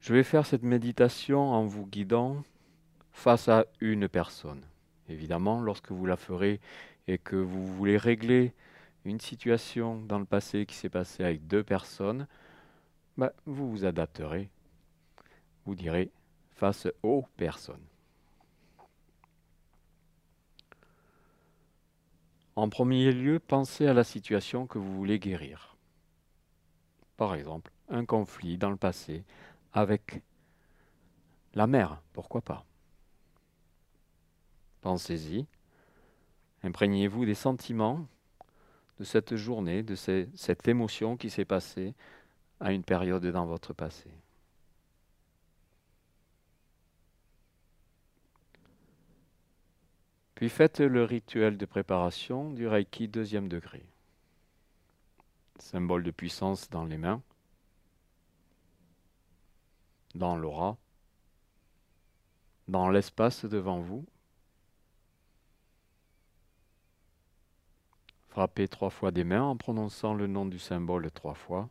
Je vais faire cette méditation en vous guidant face à une personne. Évidemment, lorsque vous la ferez et que vous voulez régler une situation dans le passé qui s'est passée avec deux personnes, vous vous adapterez, vous direz face aux personnes. En premier lieu, pensez à la situation que vous voulez guérir. Par exemple, un conflit dans le passé avec la mère, pourquoi pas. Pensez-y, imprégnez-vous des sentiments de cette journée, de cette émotion qui s'est passée à une période dans votre passé. Puis faites le rituel de préparation du Reiki 2e degré. Symbole de puissance dans les mains, dans l'aura, dans l'espace devant vous. Frappez 3 fois des mains en prononçant le nom du symbole 3 fois.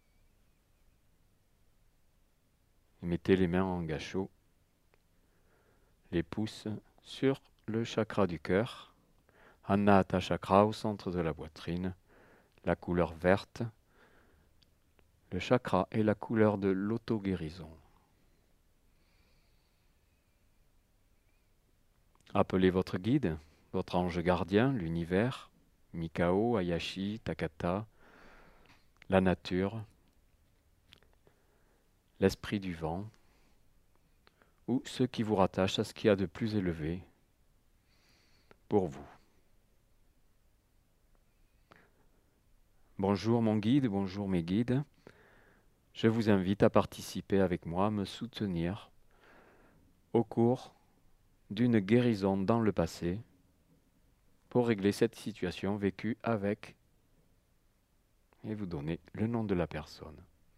Et mettez les mains en gâchot, les pouces sur le chakra du cœur, Anahata chakra au centre de la poitrine, la couleur verte. Le chakra est la couleur de l'auto-guérison. Appelez votre guide, votre ange gardien, l'univers, Mikao, Ayashi, Takata, la nature, l'esprit du vent, ou ceux qui vous rattachent à ce qu'il y a de plus élevé pour vous. Bonjour mon guide, bonjour mes guides. Je vous invite à participer avec moi, à me soutenir au cours d'une guérison dans le passé pour régler cette situation vécue avec et vous donner le nom de la personne.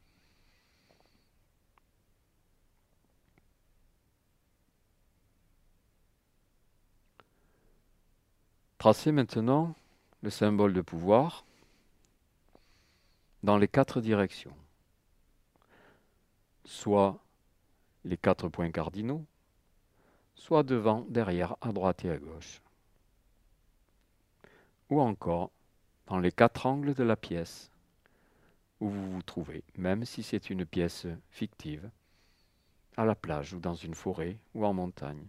Tracez maintenant le symbole de pouvoir dans les 4 directions, soit les 4 points cardinaux, soit devant, derrière, à droite et à gauche, ou encore dans les 4 angles de la pièce où vous vous trouvez, même si c'est une pièce fictive, à la plage ou dans une forêt ou en montagne.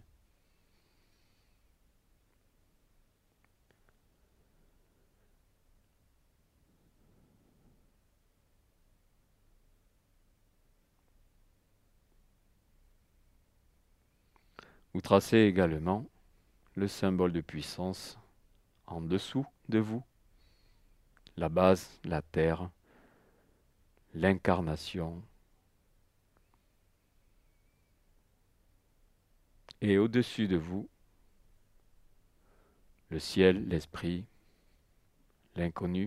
Vous tracez également le symbole de puissance en dessous de vous, la base, la terre, l'incarnation, et au-dessus de vous, le ciel, l'esprit, l'inconnu,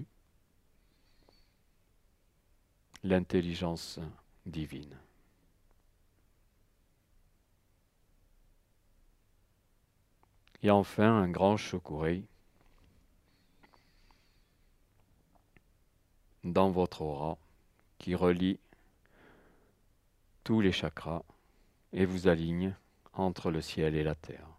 l'intelligence divine. Et enfin, un grand chokurei dans votre aura qui relie tous les chakras et vous aligne entre le ciel et la terre.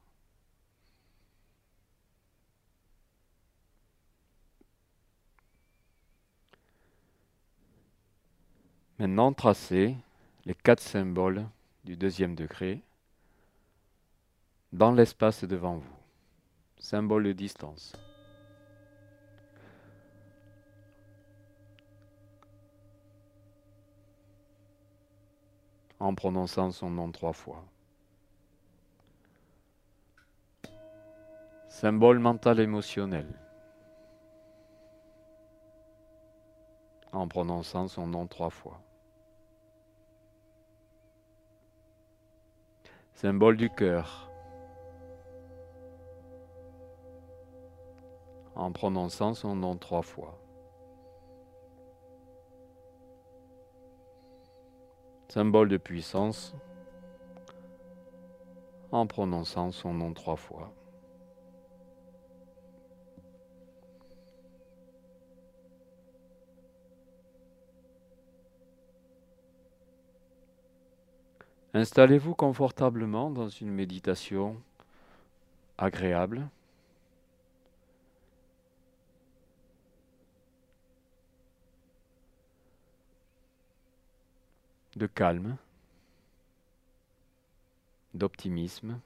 Maintenant, tracez les 4 symboles du 2e degré dans l'espace devant vous. Symbole de distance. En prononçant son nom 3 fois. Symbole mental émotionnel. En prononçant son nom 3 fois. Symbole du cœur. En prononçant son nom 3 fois. Symbole de puissance. En prononçant son nom 3 fois. Installez-vous confortablement dans une méditation agréable. De calme, d'optimisme.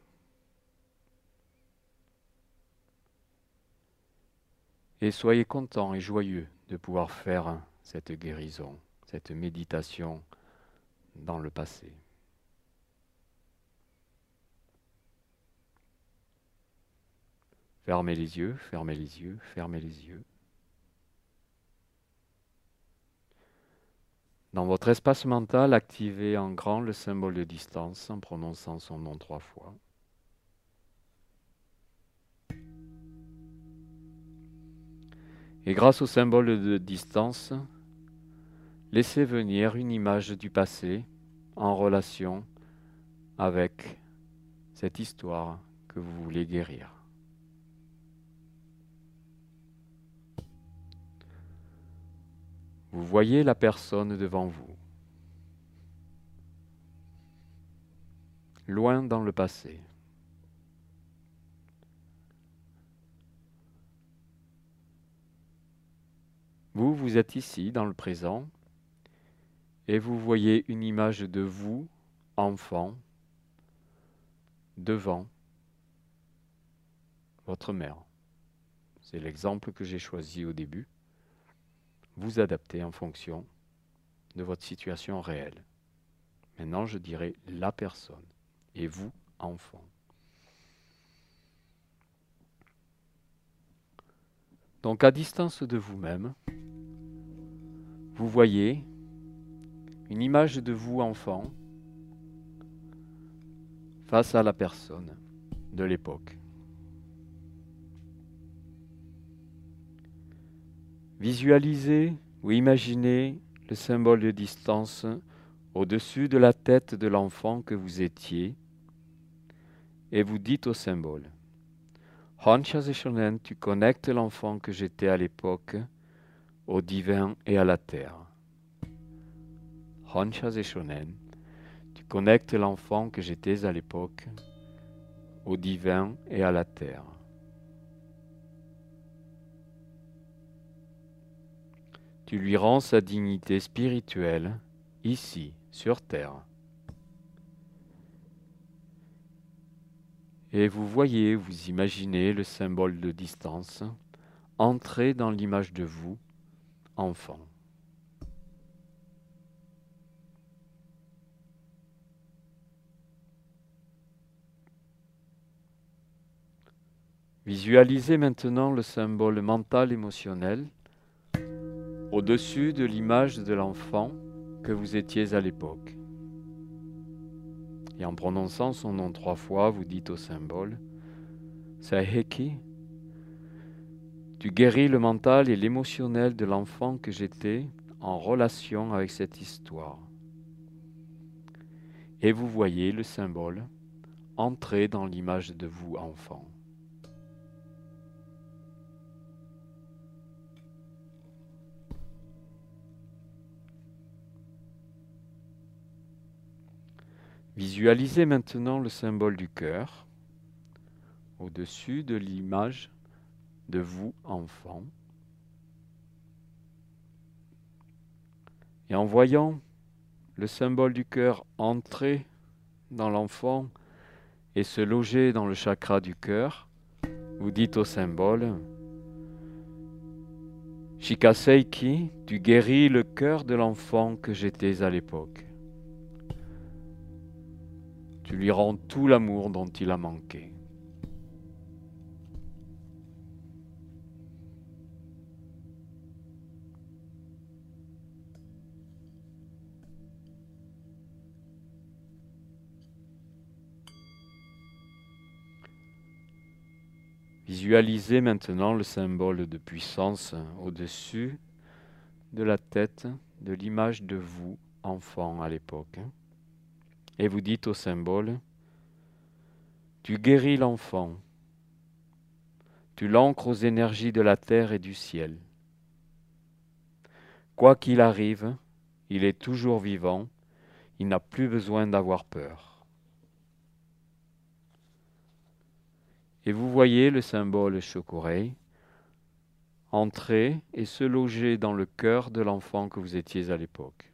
Et soyez content et joyeux de pouvoir faire cette guérison, cette méditation dans le passé. Fermez les yeux, fermez les yeux, fermez les yeux. Dans votre espace mental, activez en grand le symbole de distance en prononçant son nom 3 fois. Et grâce au symbole de distance, laissez venir une image du passé en relation avec cette histoire que vous voulez guérir. Vous voyez la personne devant vous, loin dans le passé. Vous, vous êtes ici dans le présent et vous voyez une image de vous, enfant, devant votre mère. C'est l'exemple que j'ai choisi au début. Vous adaptez en fonction de votre situation réelle. Maintenant, je dirais la personne et vous, enfant. Donc, à distance de vous-même, vous voyez une image de vous, enfant, face à la personne de l'époque. Visualisez ou imaginez le symbole de distance au-dessus de la tête de l'enfant que vous étiez et vous dites au symbole: Honsha Shonen, tu connectes l'enfant que j'étais à l'époque au divin et à la terre. Honsha Shonen, tu connectes l'enfant que j'étais à l'époque au divin et à la terre. Tu lui rends sa dignité spirituelle ici, sur terre. Et vous voyez, vous imaginez le symbole de distance entrer dans l'image de vous, enfant. Visualisez maintenant le symbole mental émotionnel au-dessus de l'image de l'enfant que vous étiez à l'époque. Et en prononçant son nom 3 fois, vous dites au symbole: Saiheki, tu guéris le mental et l'émotionnel de l'enfant que j'étais en relation avec cette histoire. Et vous voyez le symbole entrer dans l'image de vous, enfant. Visualisez maintenant le symbole du cœur au-dessus de l'image de vous, enfant. Et en voyant le symbole du cœur entrer dans l'enfant et se loger dans le chakra du cœur, vous dites au symbole: Shikaseiki, tu guéris le cœur de l'enfant que j'étais à l'époque. Tu lui rends tout l'amour dont il a manqué. Visualisez maintenant le symbole de puissance au-dessus de la tête de l'image de vous, enfant, à l'époque. Et vous dites au symbole: tu guéris l'enfant, tu l'ancres aux énergies de la terre et du ciel. Quoi qu'il arrive, il est toujours vivant, Il n'a plus besoin d'avoir peur. Et vous voyez le symbole choc-oreille entrer et se loger dans le cœur de l'enfant que vous étiez à l'époque.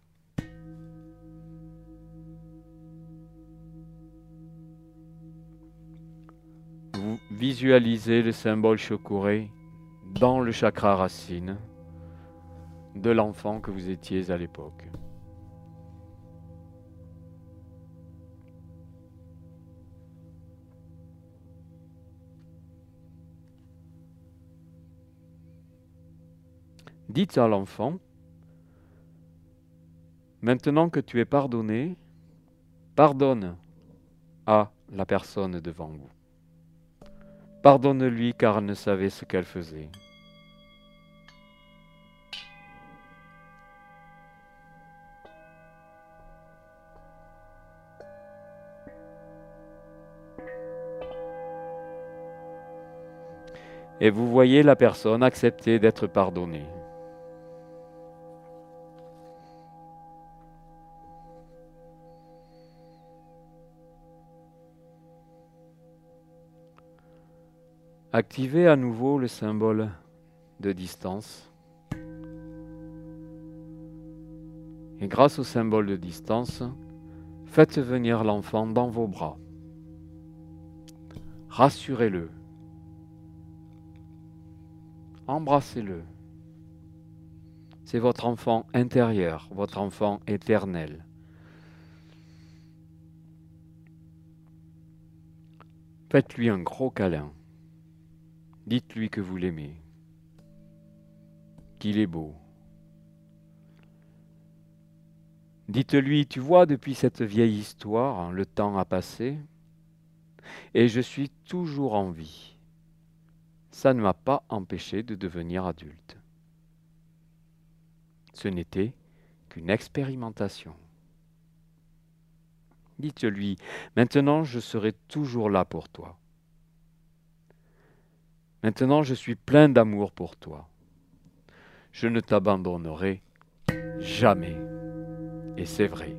Vous visualisez le symbole choc-oreille dans le chakra racine de l'enfant que vous étiez à l'époque. Dites à l'enfant, maintenant que tu es pardonné, pardonne à la personne devant vous. Pardonne-lui car elle ne savait ce qu'elle faisait. Et vous voyez la personne accepter d'être pardonnée. Activez à nouveau le symbole de distance. Et grâce au symbole de distance, faites venir l'enfant dans vos bras. Rassurez-le. Embrassez-le. C'est votre enfant intérieur, votre enfant éternel. Faites-lui un gros câlin. Dites-lui que vous l'aimez, qu'il est beau. Dites-lui, tu vois, depuis cette vieille histoire, le temps a passé, et je suis toujours en vie. Ça ne m'a pas empêché de devenir adulte. Ce n'était qu'une expérimentation. Dites-lui, maintenant je serai toujours là pour toi. Maintenant je suis plein d'amour pour toi. Je ne t'abandonnerai jamais. Et c'est vrai.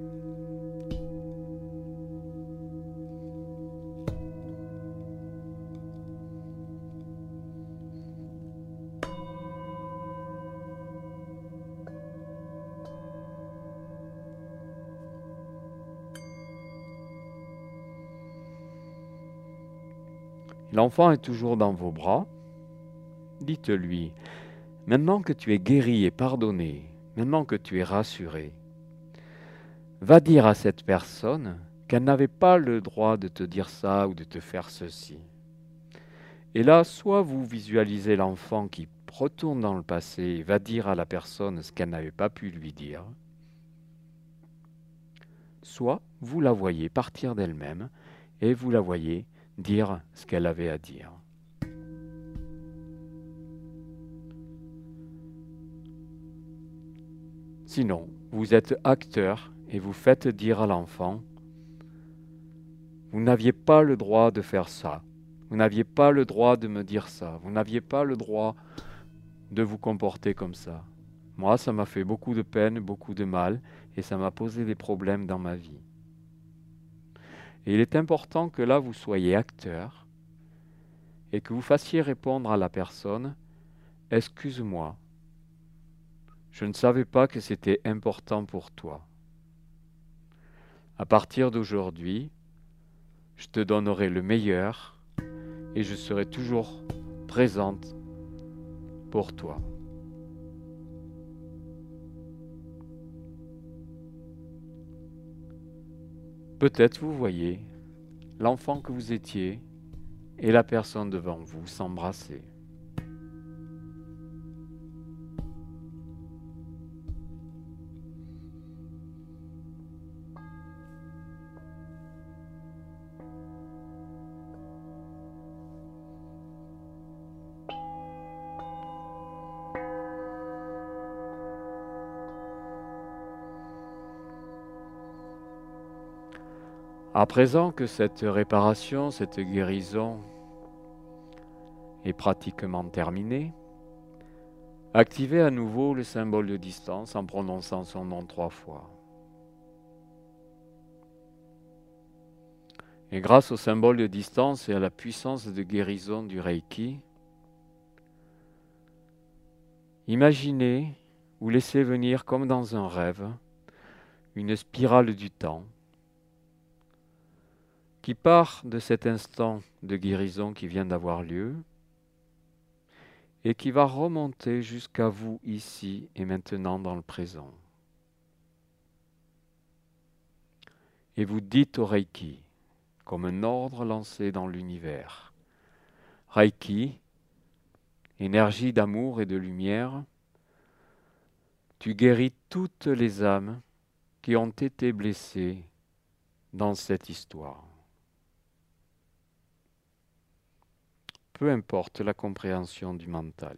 L'enfant est toujours dans vos bras. Dites-lui, maintenant que tu es guéri et pardonné, maintenant que tu es rassuré, va dire à cette personne qu'elle n'avait pas le droit de te dire ça ou de te faire ceci. Et là, soit vous visualisez l'enfant qui retourne dans le passé et va dire à la personne ce qu'elle n'avait pas pu lui dire, soit vous la voyez partir d'elle-même et vous la voyez dire ce qu'elle avait à dire. Sinon, vous êtes acteur et vous faites dire à l'enfant, vous n'aviez pas le droit de faire ça, vous n'aviez pas le droit de me dire ça, vous n'aviez pas le droit de vous comporter comme ça. Moi, ça m'a fait beaucoup de peine, beaucoup de mal, et ça m'a posé des problèmes dans ma vie. Et il est important que là, vous soyez acteur et que vous fassiez répondre à la personne, « Excuse-moi, je ne savais pas que c'était important pour toi. À partir d'aujourd'hui, je te donnerai le meilleur et je serai toujours présente pour toi. » Peut-être vous voyez l'enfant que vous étiez et la personne devant vous s'embrasser. À présent que cette réparation, cette guérison est pratiquement terminée, activez à nouveau le symbole de distance en prononçant son nom 3 fois. Et grâce au symbole de distance et à la puissance de guérison du Reiki, imaginez ou laissez venir comme dans un rêve une spirale du temps qui part de cet instant de guérison qui vient d'avoir lieu et qui va remonter jusqu'à vous ici et maintenant dans le présent. Et vous dites au Reiki, comme un ordre lancé dans l'univers, Reiki, énergie d'amour et de lumière, tu guéris toutes les âmes qui ont été blessées dans cette histoire. Peu importe la compréhension du mental.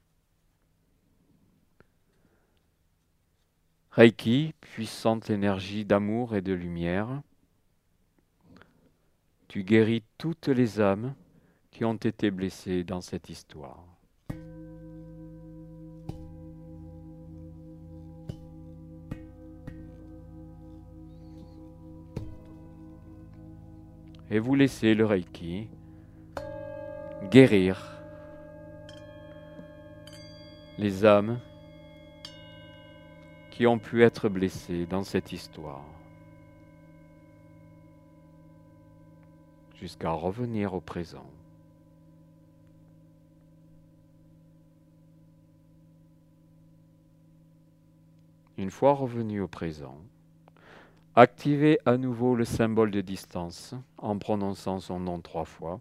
Reiki, puissante énergie d'amour et de lumière, tu guéris toutes les âmes qui ont été blessées dans cette histoire. Et vous laissez le Reiki guérir les âmes qui ont pu être blessées dans cette histoire, jusqu'à revenir au présent. Une fois revenu au présent, activez à nouveau le symbole de distance en prononçant son nom 3 fois.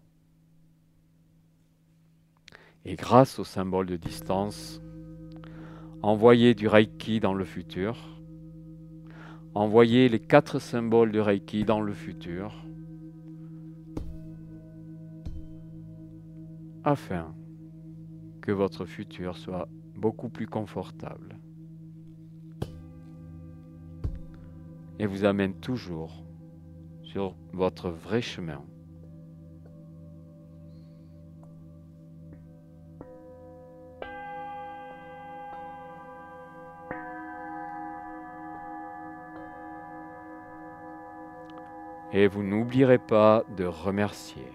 Et grâce au symbole de distance, envoyez du Reiki dans le futur. Envoyez les 4 symboles de Reiki dans le futur afin que votre futur soit beaucoup plus confortable et vous amène toujours sur votre vrai chemin. Et vous n'oublierez pas de remercier.